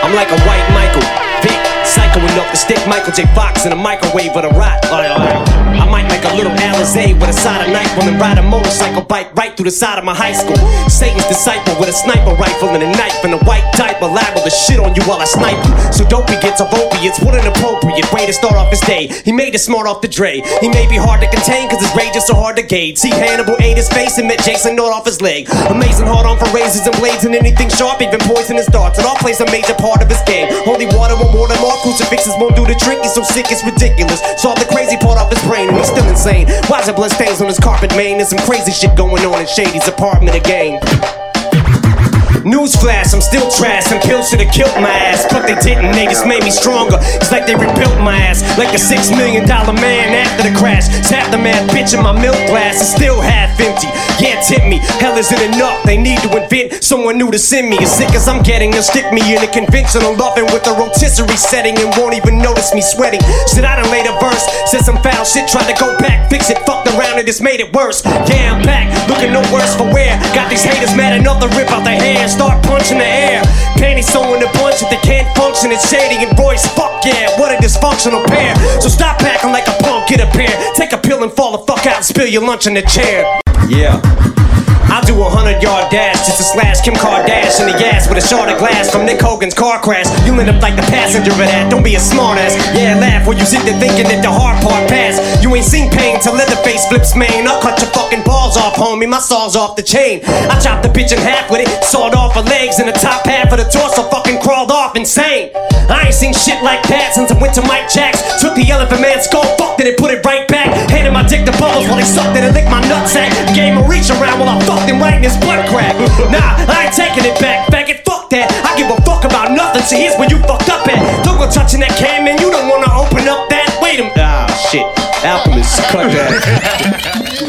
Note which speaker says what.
Speaker 1: I'm like a white Michael Vick, psycho enough to stick Michael J. Fox in a microwave with a rot. I might make a little Alizé with a side of knife and then ride a motorcycle bike right through the side of my high school. Satan's disciple with a sniper rifle and a knife and a white diaper, liable to shit on you while I snipe you. So dopey gets off opiates, what an appropriate way to start off his day. He made it smart off the Dre. He may be hard to contain cause his rage is so hard to gauge. See Hannibal ate his face and met Jason North off his leg. Amazing hard on for razors and blades and anything sharp, even poisonous darts. It all plays a major part of his game. Holy water won't water more, crucifixes won't do the trick. He's so sick it's ridiculous. Solve the crazy part off his brain and he's still insane. Why is there blood stains on his carpet, man? There's some crazy shit going on in Shady's apartment again. Newsflash, I'm still trash, and pills should've killed my ass. But they didn't, they just made me stronger. It's like they rebuilt my ass, like a $6 million man after the crash. Tap the mad bitch in my milk glass, it's still half empty. Yeah, tip me, hell isn't enough. They need to invent someone new to send me. As sick as I'm getting, they'll stick me in a conventional loving with a rotisserie setting and won't even notice me sweating. Shit, I done laid a verse, said some foul shit, tried to go back, fix it, fucked around and just made it worse. Yeah, I'm back, looking no worse for wear. Got these haters mad enough to rip out their hair. Start punching the air, panties sewing a bunch. If they can't function, it's Shady and Royce. Fuck yeah, what a dysfunctional pair. So stop acting like a punk, get a pair. Take a pill and fall the fuck out and spill your lunch in the chair. Yeah, I'll do a 100-yard dash just to slash Kim Kardashian in the ass with a shard of glass from Nick Hogan's car crash. You'll end up like the passenger of that, don't be a smartass. Yeah, laugh while you sit there thinking that the hard part passed. You ain't seen pain till Leatherface flips main. I'll cut your fucking balls off, homie, my saw's off the chain. I chopped the bitch in half with it, sawed off her legs, and the top half of the torso fucking crawled off insane. I ain't seen shit like that since I went to Mike Jacks. Took the Elephant Man skull, fucked it and put it right back. Handed my dick to Bubbles while he sucked it and licked my nutsack. Gave him a reach around while I fucked him right in his butt crack. Nah, I ain't taking it back, faggot, fuck that. I give a fuck about nothing, so here's where you fucked up at. Don't go touching that can, man, you don't wanna open up that. Wait a minute, ah shit, Alchemist, cut that.